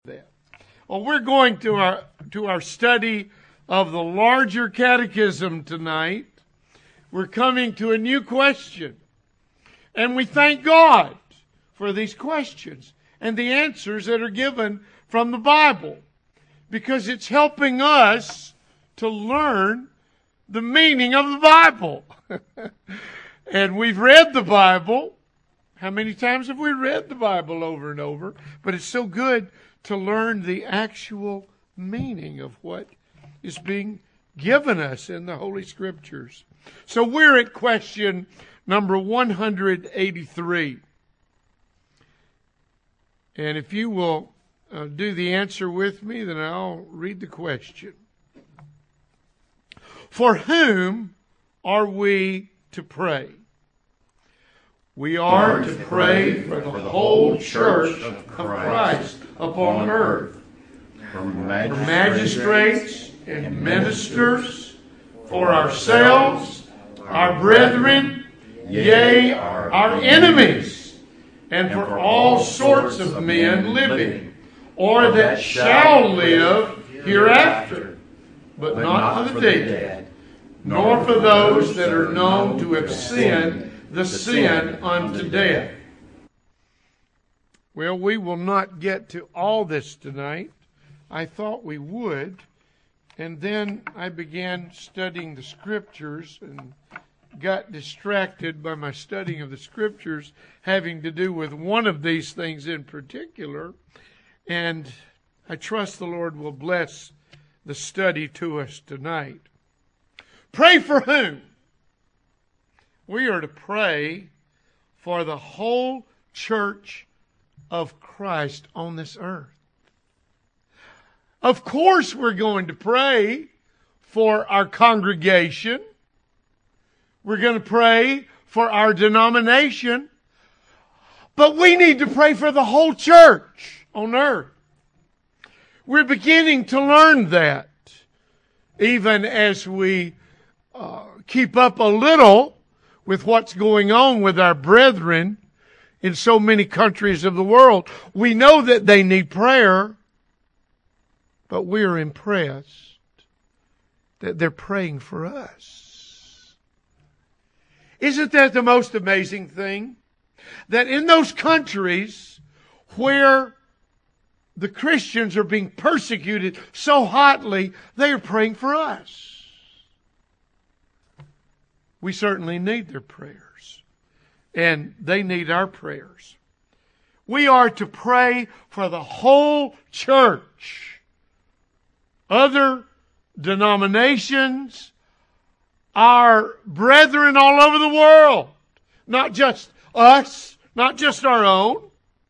that. Well, we're going to our study of the larger catechism tonight. We're coming to a new question. And we thank God for these questions and the answers that are given from the Bible, because it's helping us to learn the meaning of the Bible. And we've read the Bible. How many times have we read the Bible over and over? But it's so good to learn the actual meaning of what is being given us in the Holy Scriptures. So we're at question number 183. And if you will do the answer with me, then I'll read the question. For whom are we to pray? We are to pray for the whole church of Christ upon earth, for magistrates and ministers, for ourselves, our brethren, yea, our enemies, and for all sorts of men living, or that shall live hereafter, but not for the dead, nor for those that are known to have sinned the sin unto death. Well, we will not get to all this tonight. I thought we would. And then I began studying the Scriptures and got distracted by my studying of the Scriptures having to do with one of these things in particular. And I trust the Lord will bless the study to us tonight. Pray for whom? We are to pray for the whole church of Christ on this earth. Of course we're going to pray for our congregation. We're going to pray for our denomination. But we need to pray for the whole church on earth. We're beginning to learn that, even as we keep up a little with what's going on with our brethren in so many countries of the world. We know that they need prayer, but we're impressed that they're praying for us. Isn't that the most amazing thing? That in those countries where the Christians are being persecuted so hotly, they are praying for us. We certainly need their prayers, and they need our prayers. We are to pray for the whole church, other denominations, our brethren all over the world, not just us, not just our own.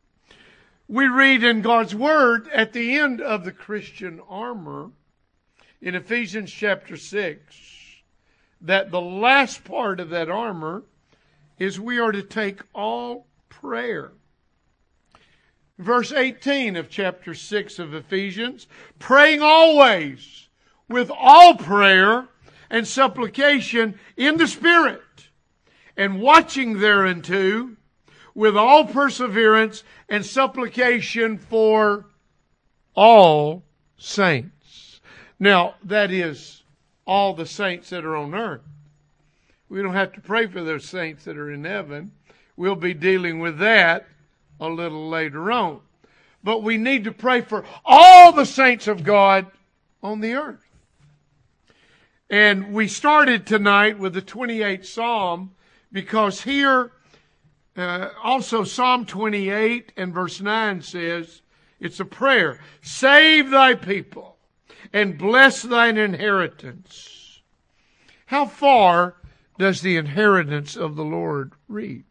We read in God's Word at the end of the Christian armor in Ephesians chapter 6, that the last part of that armor is we are to take all prayer. Verse 18 of chapter 6 of Ephesians, praying always with all prayer and supplication in the Spirit, and watching thereunto with all perseverance and supplication for all saints. Now, that is all the saints that are on earth. We don't have to pray for those saints that are in heaven. We'll be dealing with that a little later on. But we need to pray for all the saints of God on the earth. And we started tonight with the 28th Psalm, because here also Psalm 28 and verse 9 says, it's a prayer. Save thy people and bless thine inheritance. How far does the inheritance of the Lord reach?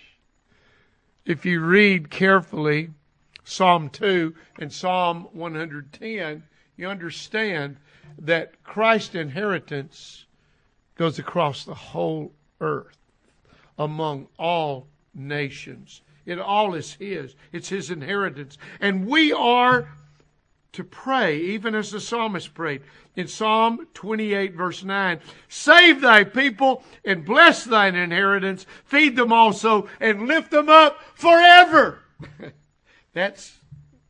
If you read carefully Psalm 2 and Psalm 110, you understand that Christ's inheritance goes across the whole earth, among all nations. It all is His. It's His inheritance. And we are to pray, even as the psalmist prayed. In Psalm 28, verse 9, save thy people and bless thine inheritance, feed them also and lift them up forever. That's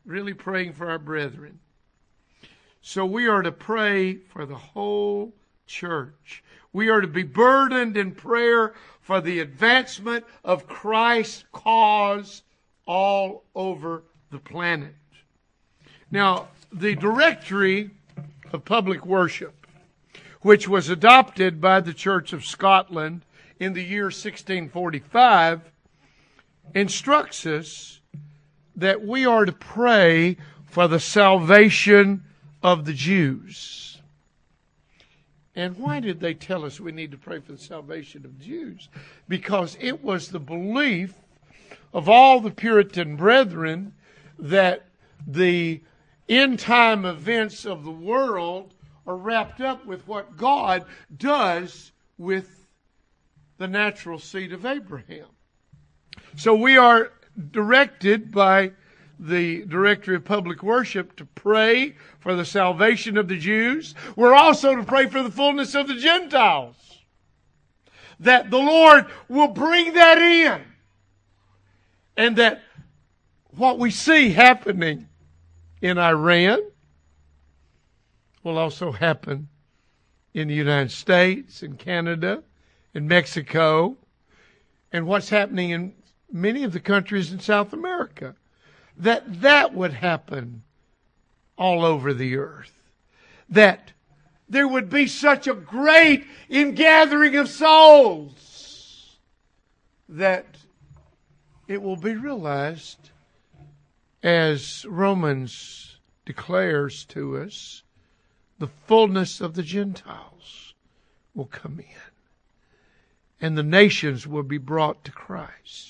really praying for our brethren. So we are to pray for the whole church. We are to be burdened in prayer for the advancement of Christ's cause all over the planet. Now, the Directory of Public Worship, which was adopted by the Church of Scotland in the year 1645, instructs us that we are to pray for the salvation of the Jews. And why did they tell us we need to pray for the salvation of the Jews? Because it was the belief of all the Puritan brethren that the end-time events of the world are wrapped up with what God does with the natural seed of Abraham. So we are directed by the Directory of Public Worship to pray for the salvation of the Jews. We're also to pray for the fullness of the Gentiles, that the Lord will bring that in, and that what we see happening in Iran will also happen in the United States, in Canada, in Mexico, and what's happening in many of the countries in South America. That would happen all over the earth. That there would be such a great ingathering of souls that it will be realized, as Romans declares to us, the fullness of the Gentiles will come in, and the nations will be brought to Christ.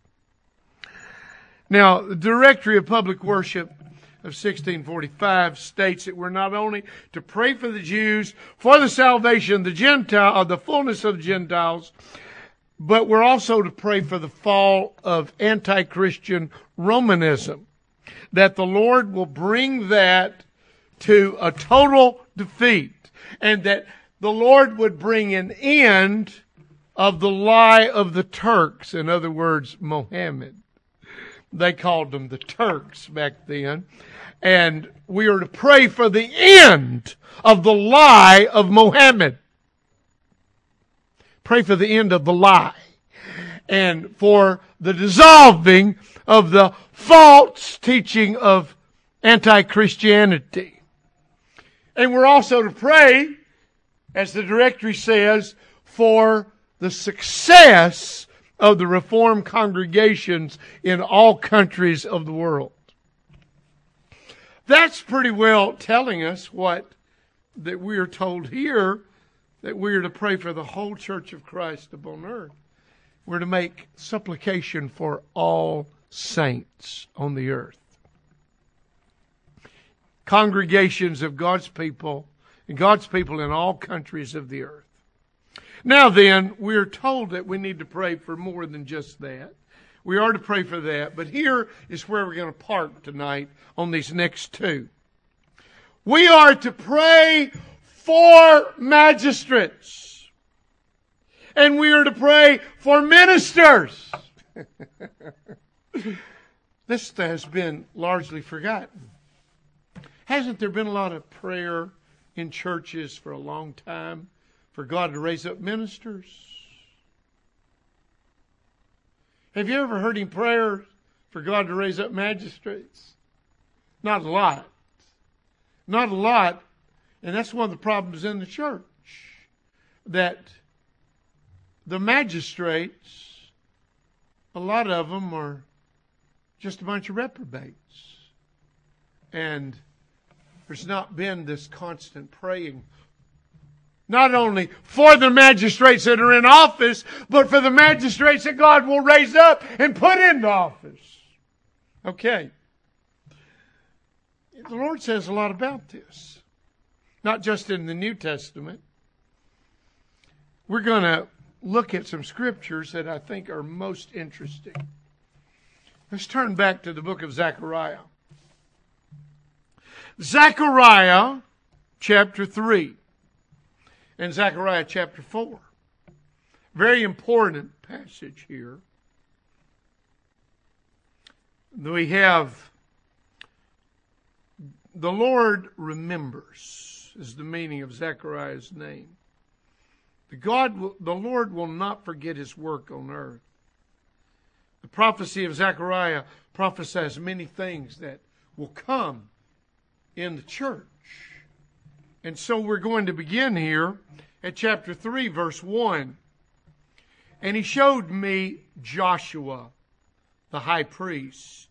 Now, the Directory of Public Worship of 1645 states that we're not only to pray for the Jews for the salvation of the Gentile, the fullness of the Gentiles, but we're also to pray for the fall of anti-Christian Romanism, that the Lord will bring that to a total defeat, and that the Lord would bring an end of the lie of the Turks, in other words, Mohammed. They called them the Turks back then. And we are to pray for the end of the lie of Mohammed. Pray for the end of the lie. And for the dissolving of the false teaching of anti-Christianity. And we're also to pray, as the Directory says, for the success of the Reformed congregations in all countries of the world. That's pretty well telling us what that we are told here, that we are to pray for the whole Church of Christ upon earth. We're to make supplication for all saints on the earth. Congregations of God's people, and God's people in all countries of the earth. Now then, we're told that we need to pray for more than just that. We are to pray for that, but here is where we're going to park tonight on these next two. We are to pray for magistrates. And we are to pray for ministers. This has been largely forgotten. Hasn't there been a lot of prayer in churches for a long time for God to raise up ministers? Have you ever heard Him pray for God to raise up magistrates? Not a lot. Not a lot. And that's one of the problems in the church. That the magistrates, a lot of them are just a bunch of reprobates. And there's not been this constant praying, not only for the magistrates that are in office, but for the magistrates that God will raise up and put into office. Okay. The Lord says a lot about this. Not just in the New Testament. We're going to look at some scriptures that I think are most interesting. Let's turn back to the book of Zechariah. Zechariah chapter 3 and Zechariah chapter 4. Very important passage here. We have The Lord remembers is the meaning of Zechariah's name. The Lord will not forget His work on earth. The prophecy of Zechariah prophesies many things that will come in the church. And so we're going to begin here at chapter 3, verse 1. And He showed me Joshua, the high priest,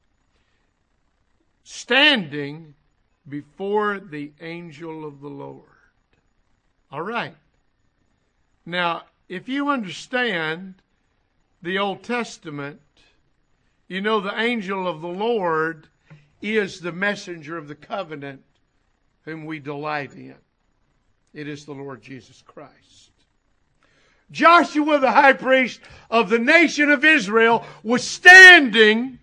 standing before the angel of the Lord. All right. Now, if you understand the Old Testament, you know the angel of the Lord is the messenger of the covenant whom we delight in. It is the Lord Jesus Christ. Joshua, the high priest of the nation of Israel, was standing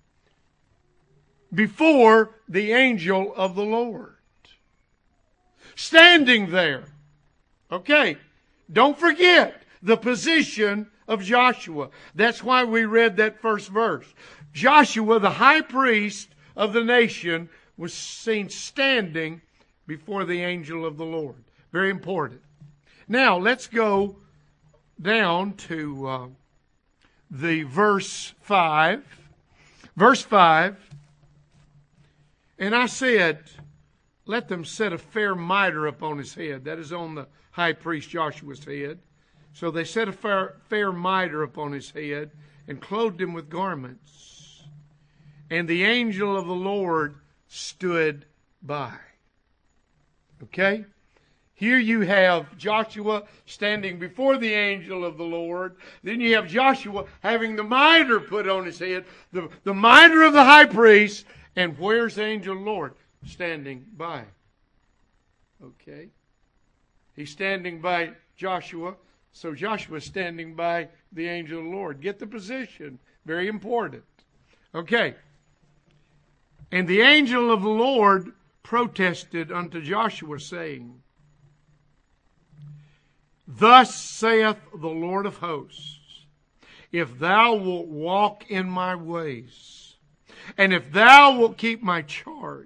before the angel of the Lord. Standing there. Okay, don't forget the position of Joshua. That's why we read that first verse. Joshua, the high priest of the nation, was seen standing before the angel of the Lord. Very important. Now, let's go down to the verse 5. Verse 5. And I said, let them set a fair mitre upon his head. That is on the high priest Joshua's head. So they set a fair mitre upon his head and clothed him with garments. And the angel of the Lord stood by. Okay? Here you have Joshua standing before the angel of the Lord. Then you have Joshua having the mitre put on his head. The mitre of the high priest. And where's the angel of the Lord? Standing by. Okay? He's standing by Joshua. So Joshua's standing by the angel of the Lord. Get the position. Very important. Okay. And the angel of the Lord protested unto Joshua, saying, Thus saith the Lord of hosts, if thou wilt walk in my ways, and if thou wilt keep my charge,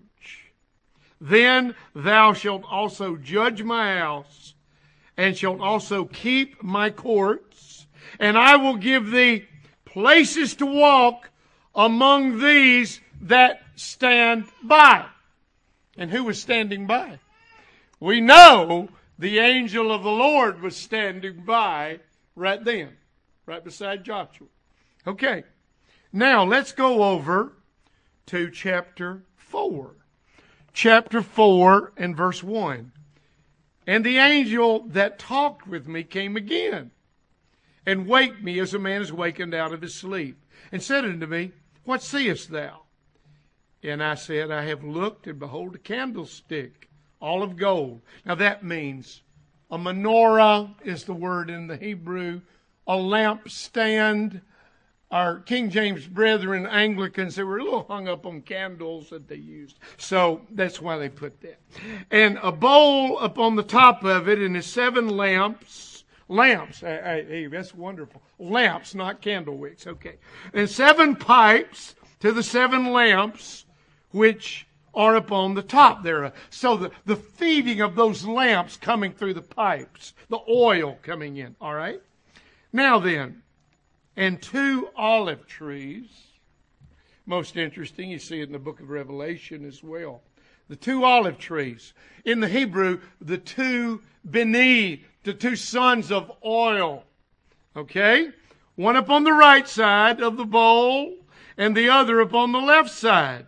then thou shalt also judge my house, and shalt also keep my courts, and I will give thee places to walk among these that stand by. And who was standing by? We know the angel of the Lord was standing by right then, right beside Joshua. Okay, now let's go over to chapter 4. Chapter 4 and verse 1. And the angel that talked with me came again, and waked me as a man is wakened out of his sleep, and said unto me, What seest thou? And I said, I have looked, and behold a candlestick, all of gold. Now that means a menorah is the word in the Hebrew, a lampstand. Our King James brethren, Anglicans, they were a little hung up on candles that they used. So that's why they put that. And a bowl upon the top of it, and his 7 lamps. Lamps. Hey, that's wonderful. Lamps, not candle wicks. Okay. And 7 pipes to the 7 lamps, which are upon the top there. So the feeding of those lamps coming through the pipes, the oil coming in. All right? Now then, and 2 olive trees. Most interesting, you see it in the book of Revelation as well. The 2 olive trees. In the Hebrew, the 2 beni, the 2 sons of oil. Okay? One upon the right side of the bowl, and the other upon the left side.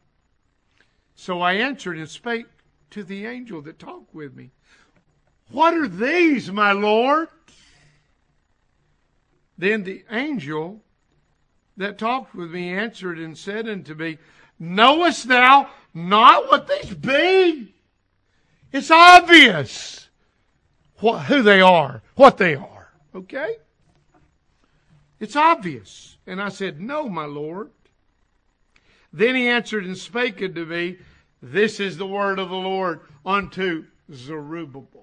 So I answered and spake to the angel that talked with me. What are these, my Lord? Then the angel that talked with me answered and said unto me, Knowest thou not what these be? It's obvious who they are, what they are. Okay? It's obvious. And I said, No, my Lord. Then he answered and spake unto me, This is the word of the Lord unto Zerubbabel.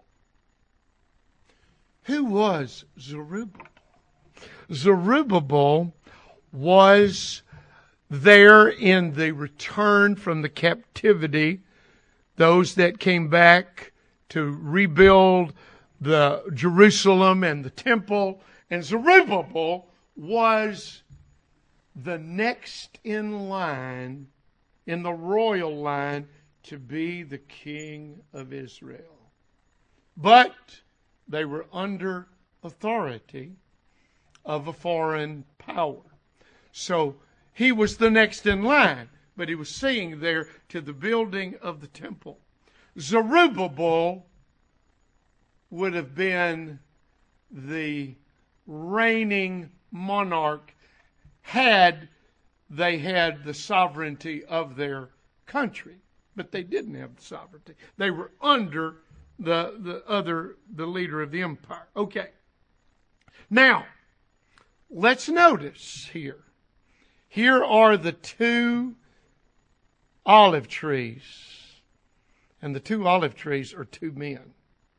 Who was Zerubbabel? Zerubbabel was there in the return from the captivity, those that came back to rebuild the Jerusalem and the temple, and Zerubbabel was the next in line, in the royal line, to be the king of Israel. But they were under authority of a foreign power. So he was the next in line, but he was seeing there to the building of the temple. Zerubbabel would have been the reigning monarch had they had the sovereignty of their country. But they didn't have the sovereignty. They were under the leader of the empire. Okay. Now, let's notice here. Here are the two olive trees. And the two olive trees are two men.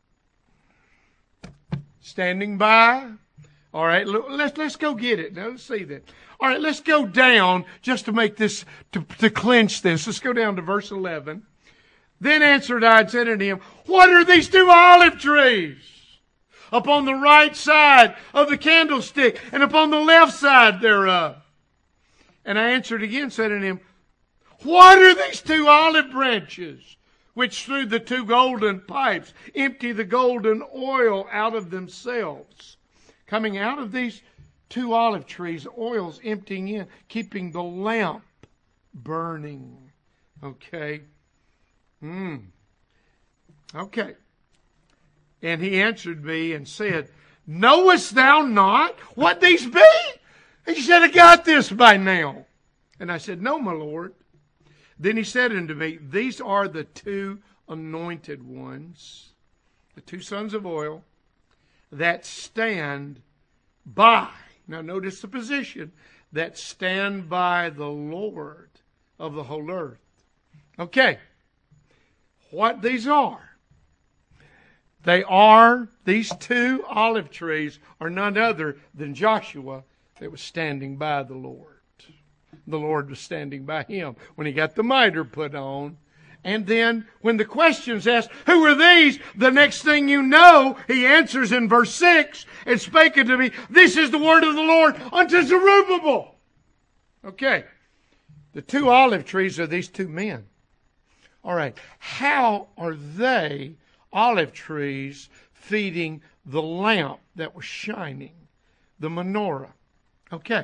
Standing by. All right, let's go get it. Now, let's see that. All right, let's go down just to make this, to clinch this. Let's go down to verse 11. Then answered I and said unto him, what are these two olive trees upon the right side of the candlestick and upon the left side thereof? And I answered again, said unto him, what are these two olive branches which through the two golden pipes empty the golden oil out of themselves? Coming out of these two olive trees, oil's emptying in, keeping the lamp burning. Okay. Okay. And he answered me and said, knowest thou not what these be? He should have got this by now. And I said, no, my Lord. Then he said unto me, these are the two anointed ones, the two sons of oil, that stand by. Now notice the position. That stand by the Lord of the whole earth. Okay. What these are. These two olive trees are none other than Joshua that was standing by the Lord. The Lord was standing by him when he got the mitre put on. And then when the question's asked, who are these? The next thing you know, he answers in verse 6, and spake unto me, this is the word of the Lord unto Zerubbabel. Okay. The two olive trees are these two men. All right. How are they, olive trees, feeding the lamp that was shining, the menorah? Okay.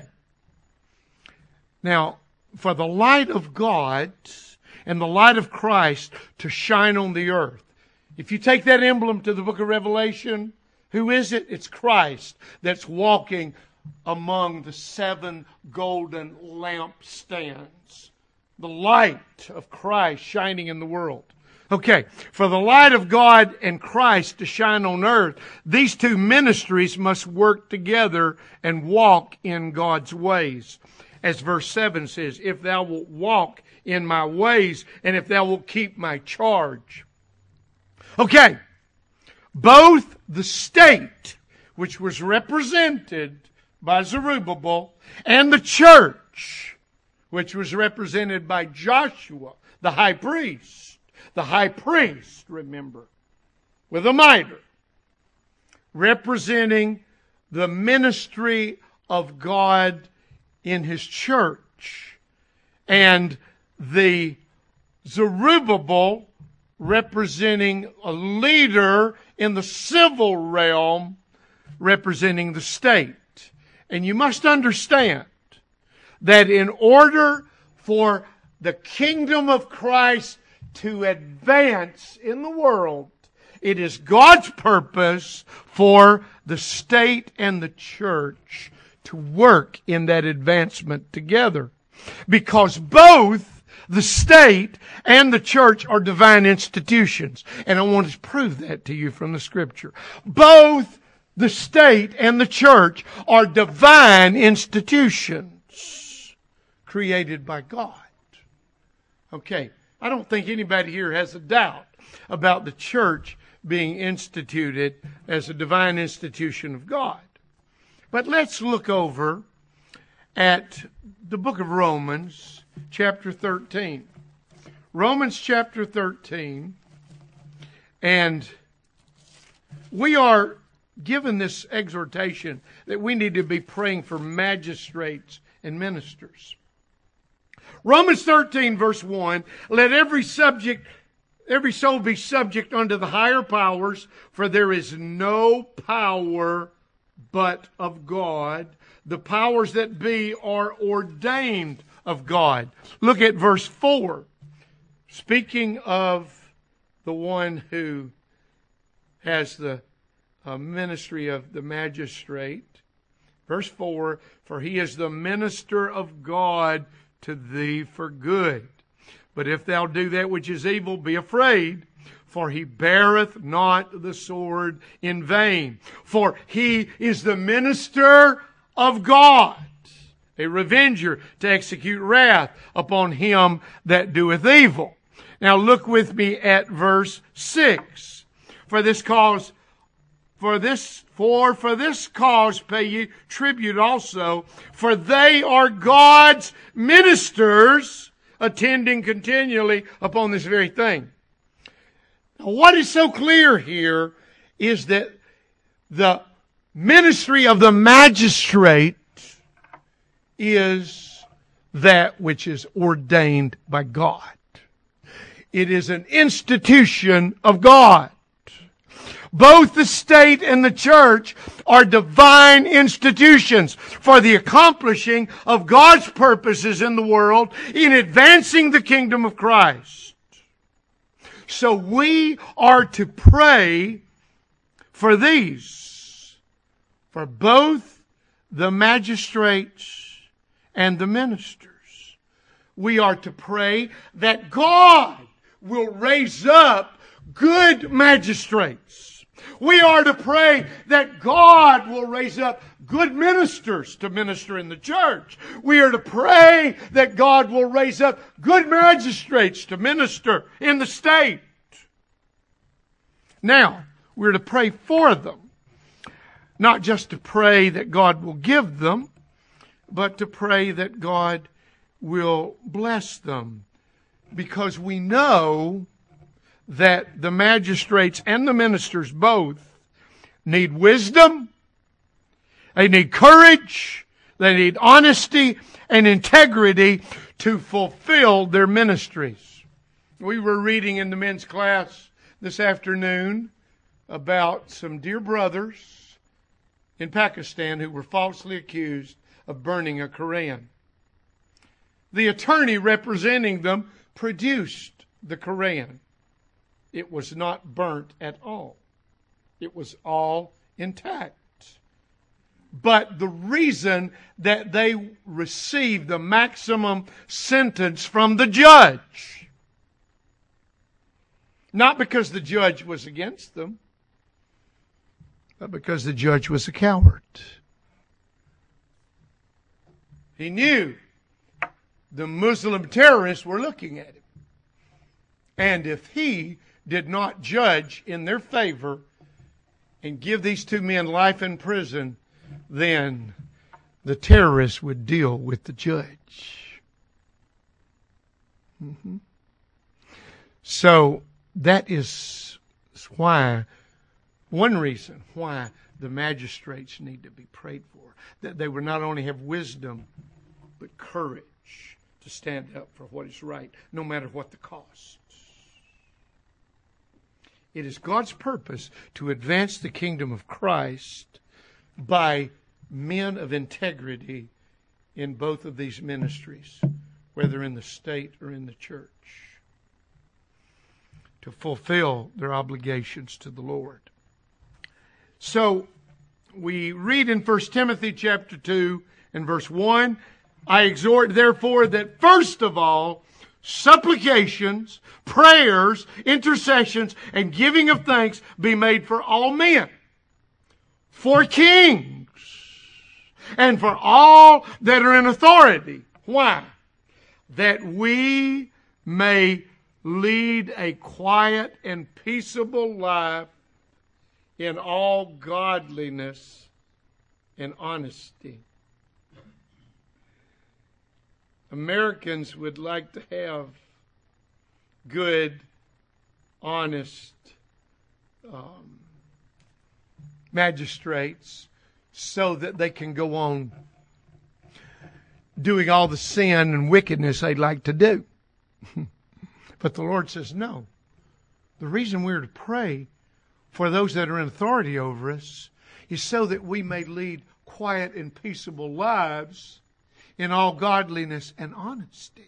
Now, for the light of God and the light of Christ to shine on the earth. If you take that emblem to the book of Revelation, who is it? It's Christ that's walking among the seven golden lampstands. The light of Christ shining in the world. Okay, for the light of God and Christ to shine on earth, these two ministries must work together and walk in God's ways. As verse 7 says, if thou wilt walk in my ways, and if thou wilt keep my charge. Okay, both the state, which was represented by Zerubbabel, and the church, which was represented by Joshua, the high priest. The high priest, remember, with a mitre, representing the ministry of God in His church. And the Zerubbabel representing a leader in the civil realm, representing the state. And you must understand that in order for the kingdom of Christ to advance in the world, it is God's purpose for the state and the church to work in that advancement together. Because both the state and the church are divine institutions. And I want to prove that to you from the Scripture. Both the state and the church are divine institutions created by God. Okay, I don't think anybody here has a doubt about the church being instituted as a divine institution of God. But let's look over at the book of Romans, chapter 13. Romans chapter 13. And we are given this exhortation that we need to be praying for magistrates and ministers. Romans 13, verse 1, let every soul be subject unto the higher powers, for there is no power but of God. The powers that be are ordained of God. Look at verse 4. Speaking of the one who has the ministry of the magistrate. Verse 4, for he is the minister of God to thee for good. But if thou do that which is evil, be afraid, for he beareth not the sword in vain. For he is the minister of God, a revenger to execute wrath upon him that doeth evil. Now look with me at verse 6. For this cause pay ye tribute also, for they are God's ministers, attending continually upon this very thing. Now, what is so clear here is that the ministry of the magistrate is that which is ordained by God. It is an institution of God. Both the state and the church are divine institutions for the accomplishing of God's purposes in the world in advancing the kingdom of Christ. So we are to pray for these, for both the magistrates and the ministers. We are to pray that God will raise up good magistrates. We are to pray that God will raise up good ministers to minister in the church. We are to pray that God will raise up good magistrates to minister in the state. Now, we're to pray for them. Not just to pray that God will give them, but to pray that God will bless them. Because we know that the magistrates and the ministers both need wisdom, they need courage, they need honesty and integrity to fulfill their ministries. We were reading in the men's class this afternoon about some dear brothers in Pakistan who were falsely accused of burning a Koran. The attorney representing them produced the Koran. It was not burnt at all. It was all intact. But the reason that they received the maximum sentence from the judge, not because the judge was against them, but because the judge was a coward. He knew the Muslim terrorists were looking at him. And if he did not judge in their favor and give these two men life in prison, then the terrorists would deal with the judge. So that is why, one reason why the magistrates need to be prayed for. That they would not only have wisdom, but courage to stand up for what is right, no matter what the cost. It is God's purpose to advance the kingdom of Christ by men of integrity in both of these ministries, whether in the state or in the church, to fulfill their obligations to the Lord. So we read in 1 Timothy chapter 2 and verse 1, I exhort therefore that first of all, supplications, prayers, intercessions, and giving of thanks be made for all men, for kings, and for all that are in authority. Why? That we may lead a quiet and peaceable life in all godliness and honesty. Americans would like to have good, honest magistrates so that they can go on doing all the sin and wickedness they'd like to do. But the Lord says, no. The reason we're to pray for those that are in authority over us is so that we may lead quiet and peaceable lives in all godliness and honesty.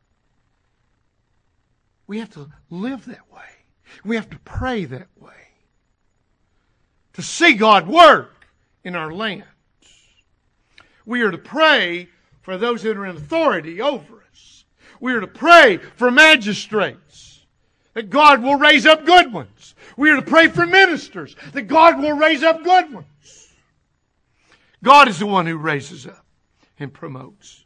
We have to live that way. We have to pray that way. To see God work in our lands. We are to pray for those that are in authority over us. We are to pray for magistrates, that God will raise up good ones. We are to pray for ministers, that God will raise up good ones. God is the one who raises up and promotes.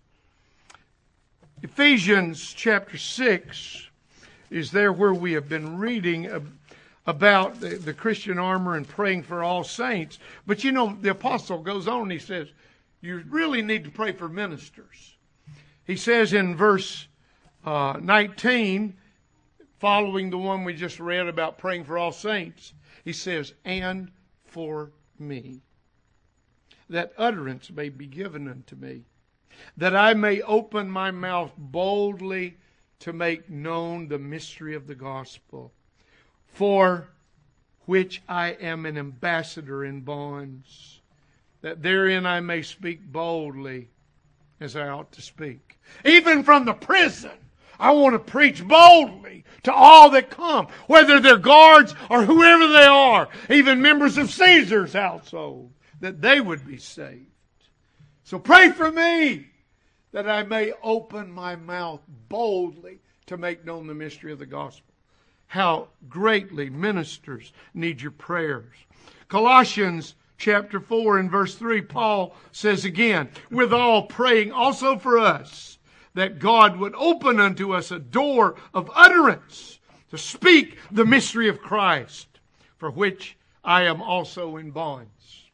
Ephesians chapter 6 is there where we have been reading about the Christian armor and praying for all saints. But you know, the apostle goes on and he says, you really need to pray for ministers. He says in verse 19, following the one we just read about praying for all saints, he says, and for me, that utterance may be given unto me, that I may open my mouth boldly to make known the mystery of the gospel, for which I am an ambassador in bonds, that therein I may speak boldly as I ought to speak. Even from the prison, I want to preach boldly to all that come, whether they're guards or whoever they are, even members of Caesar's household, that they would be saved. So pray for me, that I may open my mouth boldly to make known the mystery of the gospel. How greatly ministers need your prayers. Colossians chapter 4 and verse 3, Paul says again, withal praying also for us, that God would open unto us a door of utterance to speak the mystery of Christ, for which I am also in bonds.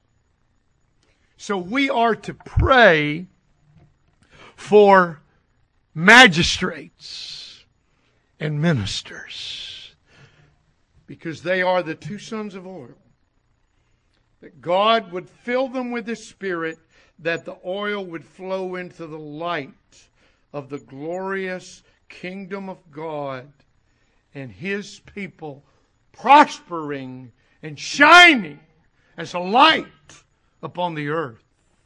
So we are to pray for magistrates and ministers, because they are the two sons of oil. That God would fill them with His Spirit, that the oil would flow into the light of the glorious kingdom of God and His people prospering and shining as a light upon the earth.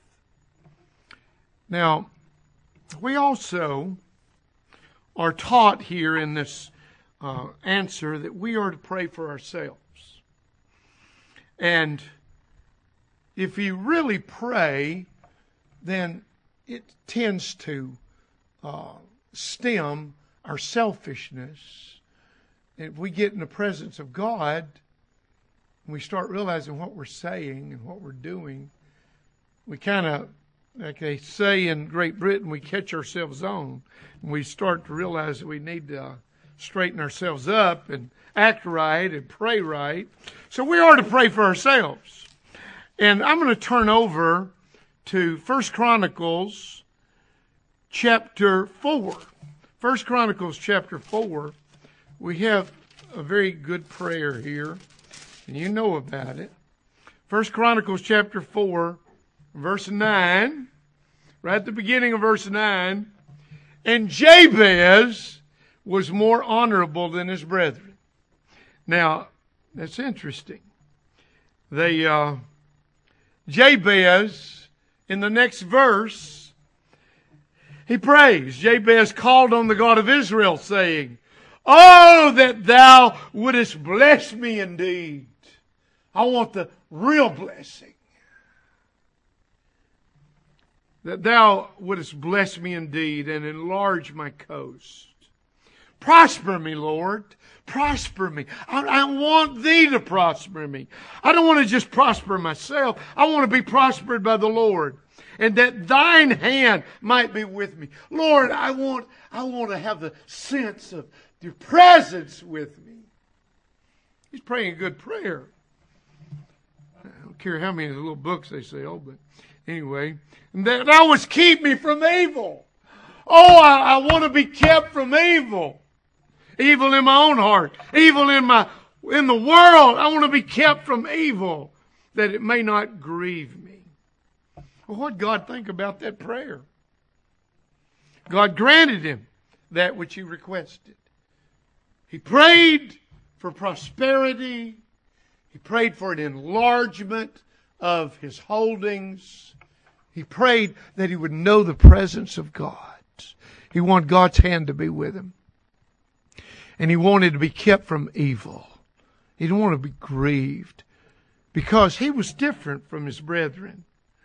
Now, we also are taught here in this answer that we are to pray for ourselves. And if you really pray, then it tends to stem our selfishness. If we get in the presence of God, and we start realizing what we're saying and what we're doing, we kind of, like they say in Great Britain, we catch ourselves on. And we start to realize that we need to straighten ourselves up and act right and pray right. So we are to pray for ourselves. And I'm going to turn over to 1 Chronicles chapter 4. 1 Chronicles chapter 4. We have a very good prayer here, and you know about it. 1 Chronicles chapter 4, verse 9, right at the beginning of verse 9, and Jabez was more honorable than his brethren. Now, that's interesting. Jabez, in the next verse, he prays. Jabez called on the God of Israel, saying, oh, that thou wouldest bless me indeed. I want the real blessing. That thou wouldest bless me indeed and enlarge my coast. Prosper me, Lord. Prosper me. I want thee to prosper me. I don't want to just prosper myself. I want to be prospered by the Lord. And that thine hand might be with me. Lord, I want to have the sense of your presence with me. He's praying a good prayer. I don't care how many little books they sell, but anyway. And that thou wouldst keep me from evil. Oh, I want to be kept from evil. Evil in my own heart. Evil in the world. I want to be kept from evil, that it may not grieve me. Well, what did God think about that prayer? God granted him that which he requested. He prayed for prosperity. He prayed for an enlargement of his holdings. He prayed that he would know the presence of God. He wanted God's hand to be with him. And he wanted to be kept from evil. He didn't want to be grieved, because he was different from his brethren.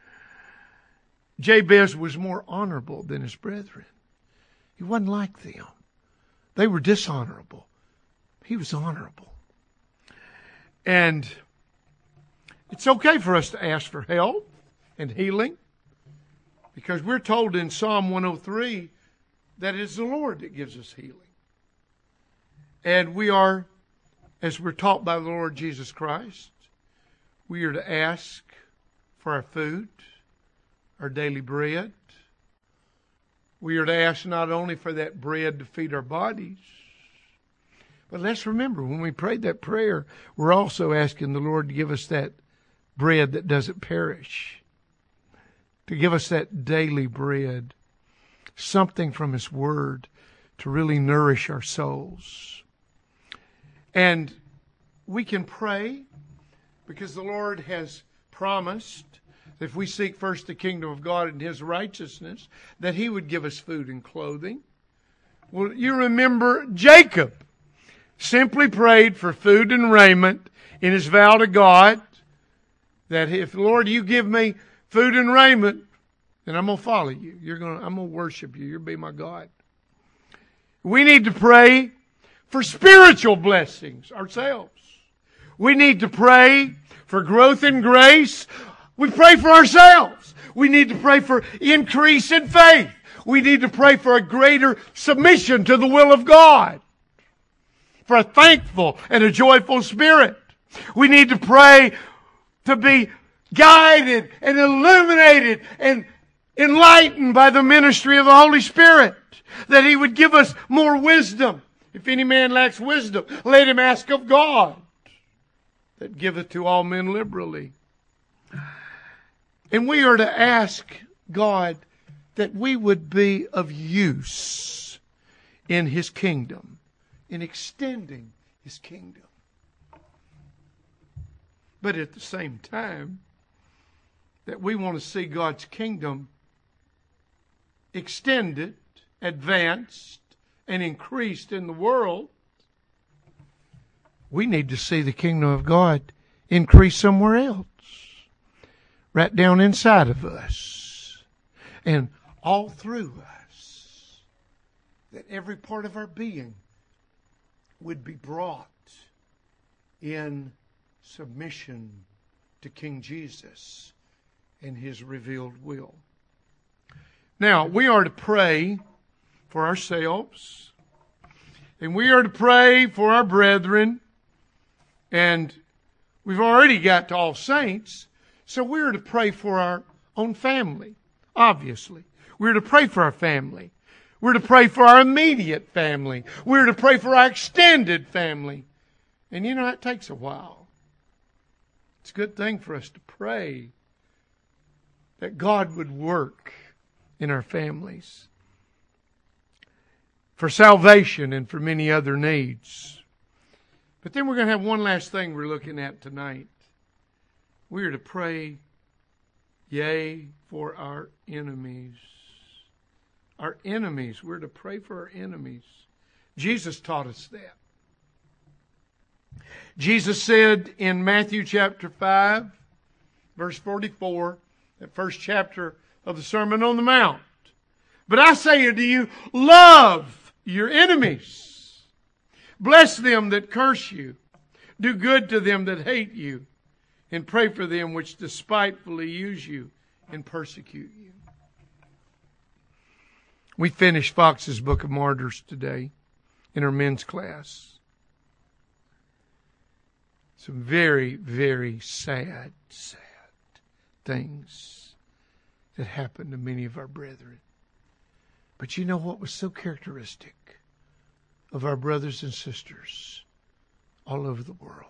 Jabez was more honorable than his brethren. He wasn't like them. They were dishonorable. He was honorable. And it's okay for us to ask for help and healing, because we're told in Psalm 103 that it's the Lord that gives us healing. And we are, as we're taught by the Lord Jesus Christ, we are to ask for our food, our daily bread. We are to ask not only for that bread to feed our bodies, but let's remember, when we prayed that prayer, we're also asking the Lord to give us that bread that doesn't perish, to give us that daily bread, something from his word to really nourish our souls. And we can pray because the Lord has promised that if we seek first the kingdom of God and his righteousness, that he would give us food and clothing. Well, you remember Jacob simply prayed for food and raiment in his vow to God, that if, Lord, you give me food and raiment, then I'm going to follow you. I'm going to worship you. You'll be my God. We need to pray for spiritual blessings ourselves. We need to pray for growth in grace. We pray for ourselves. We need to pray for increase in faith. We need to pray for a greater submission to the will of God, for a thankful and a joyful spirit. We need to pray to be guided and illuminated and enlightened by the ministry of the Holy Spirit, that he would give us more wisdom. If any man lacks wisdom, let him ask of God, that giveth to all men liberally. And we are to ask God that we would be of use in his kingdom, in extending his kingdom. But at the same time, that we want to see God's kingdom extended, advanced, and increased in the world. We need to see the kingdom of God increase somewhere else, right down inside of us and all through us, that every part of our being would be brought in submission to King Jesus and his revealed will. Now, we are to pray for ourselves, and we are to pray for our brethren, and we've already got to all saints, so we're to pray for our own family, obviously. We're to pray for our family. We're to pray for our immediate family. We're to pray for our extended family. And you know, it takes a while. It's a good thing for us to pray that God would work in our families for salvation and for many other needs. But then we're going to have one last thing we're looking at tonight. We are to pray, yea, for our enemies. Our enemies. We're to pray for our enemies. Jesus taught us that. Jesus said in Matthew chapter 5, verse 44, that first chapter of the Sermon on the Mount, "But I say unto you, love your enemies. Bless them that curse you. Do good to them that hate you. And pray for them which despitefully use you and persecute you." We finished Fox's Book of Martyrs today in our men's class. Some very, very sad things that happened to many of our brethren. But you know what was so characteristic of our brothers and sisters all over the world?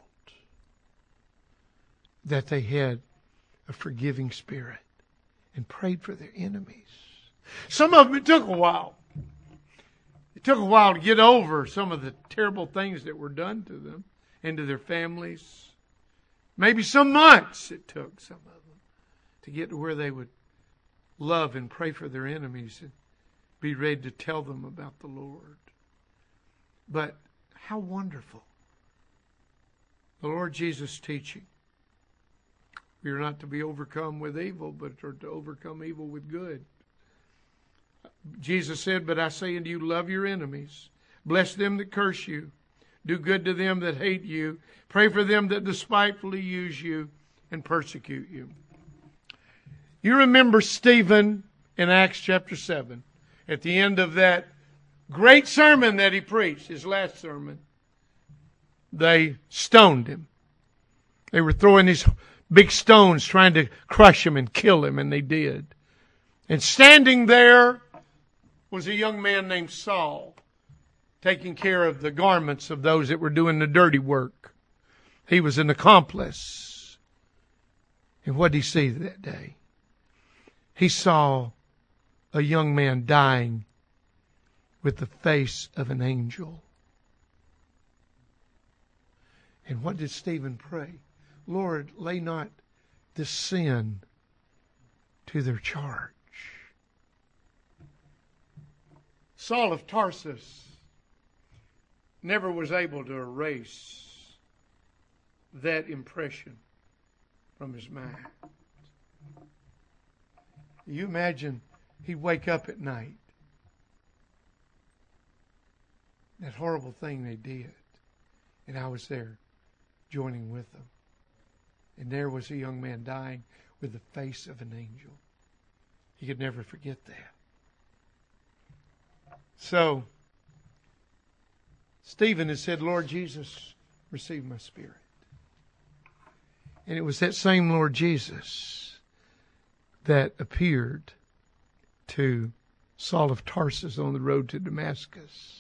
That they had a forgiving spirit and prayed for their enemies. Some of them, it took a while. It took a while to get over some of the terrible things that were done to them and to their families. Maybe some months it took some of them to get to where they would love and pray for their enemies and be ready to tell them about the Lord. But how wonderful. The Lord Jesus teaching. We are not to be overcome with evil, but are to overcome evil with good. Jesus said, but I say unto you, love your enemies. Bless them that curse you. Do good to them that hate you. Pray for them that despitefully use you and persecute you. You remember Stephen in Acts chapter 7. At the end of that great sermon that he preached, his last sermon, they stoned him. They were throwing these big stones trying to crush him and kill him, and they did. And standing there was a young man named Saul, taking care of the garments of those that were doing the dirty work. He was an accomplice. And what did he see that day? He saw a young man dying with the face of an angel. And what did Stephen pray? Lord, lay not this sin to their charge. Saul of Tarsus never was able to erase that impression from his mind. You imagine he'd wake up at night. That horrible thing they did. And I was there joining with them. And there was a young man dying with the face of an angel. He could never forget that. So, Stephen had said, Lord Jesus, receive my spirit. And it was that same Lord Jesus that appeared to Saul of Tarsus on the road to Damascus.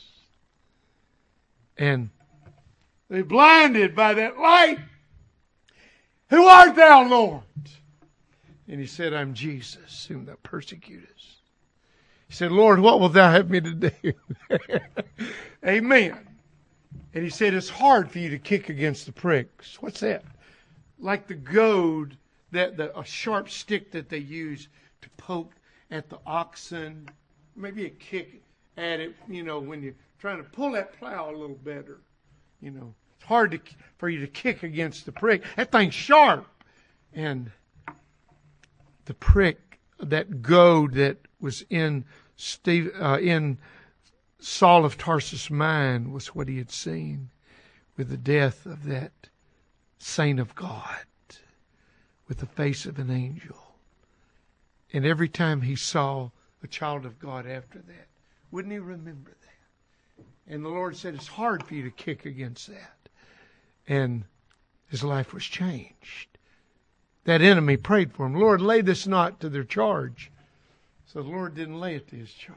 And they blinded by that light. Who art thou, Lord? And he said, I'm Jesus, whom thou persecutest. He said, Lord, what wilt thou have me to do? Amen. And he said, it's hard for you to kick against the pricks. What's that? Like the goad, a sharp stick that they use to poke at the oxen. Maybe a kick at it, when you're trying to pull that plow a little better. It's hard for you to kick against the prick. That thing's sharp. And the prick, that goad that was in Saul of Tarsus' mind was what he had seen with the death of that saint of God with the face of an angel. And every time he saw a child of God after that, wouldn't he remember that? And the Lord said, it's hard for you to kick against that. And his life was changed. That enemy prayed for him, Lord, lay this not to their charge. So the Lord didn't lay it to his charge.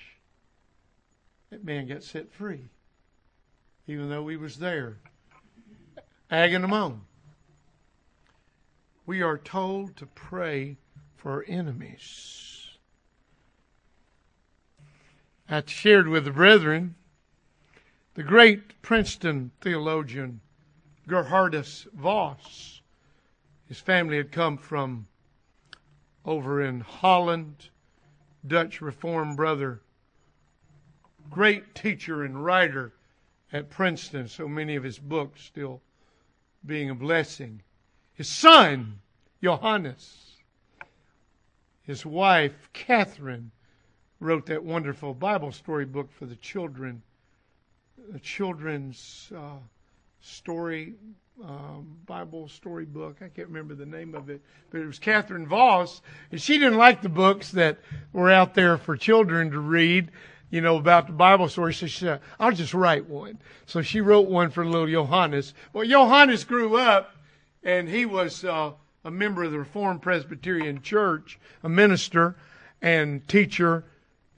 That man got set free, even though he was there, egging them on. We are told to pray for our enemies. I shared with the brethren, the great Princeton theologian Gerhardus Voss. His family had come from over in Holland, Dutch Reformed brother, great teacher and writer at Princeton, so many of his books still being a blessing. His son, Johannes, his wife, Catherine, wrote that wonderful Bible story book for the children, a children's story, Bible story book. I can't remember the name of it, but it was Catherine Voss, and she didn't like the books that were out there for children to read, about the Bible story. So she said, I'll just write one. So she wrote one for little Johannes. Well, Johannes grew up, and he was a member of the Reformed Presbyterian Church, a minister and teacher,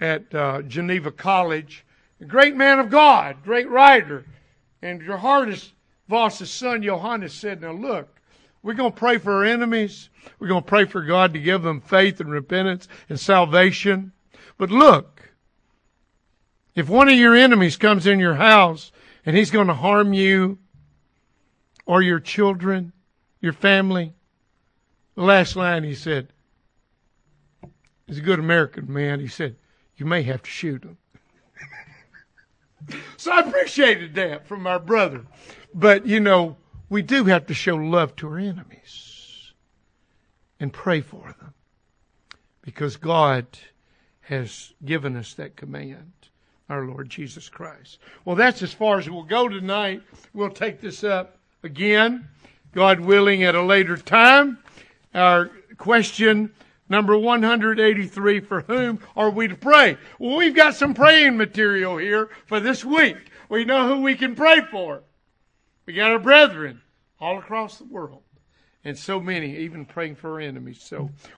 at Geneva College. A great man of God, great writer. And Geerhardus Voss's son, Johannes, said, now look, we're going to pray for our enemies. We're going to pray for God to give them faith and repentance and salvation. But look, if one of your enemies comes in your house and he's going to harm you or your children, your family, the last line he said, he's a good American man. He said, you may have to shoot him. So I appreciated that from our brother. But, you know, we do have to show love to our enemies and pray for them because God has given us that command, our Lord Jesus Christ. Well, that's as far as we'll go tonight. We'll take this up again, God willing, at a later time. Our question number 183, for whom are we to pray? Well, we've got some praying material here for this week. We know who we can pray for. We got our brethren all across the world. And so many, even praying for our enemies. So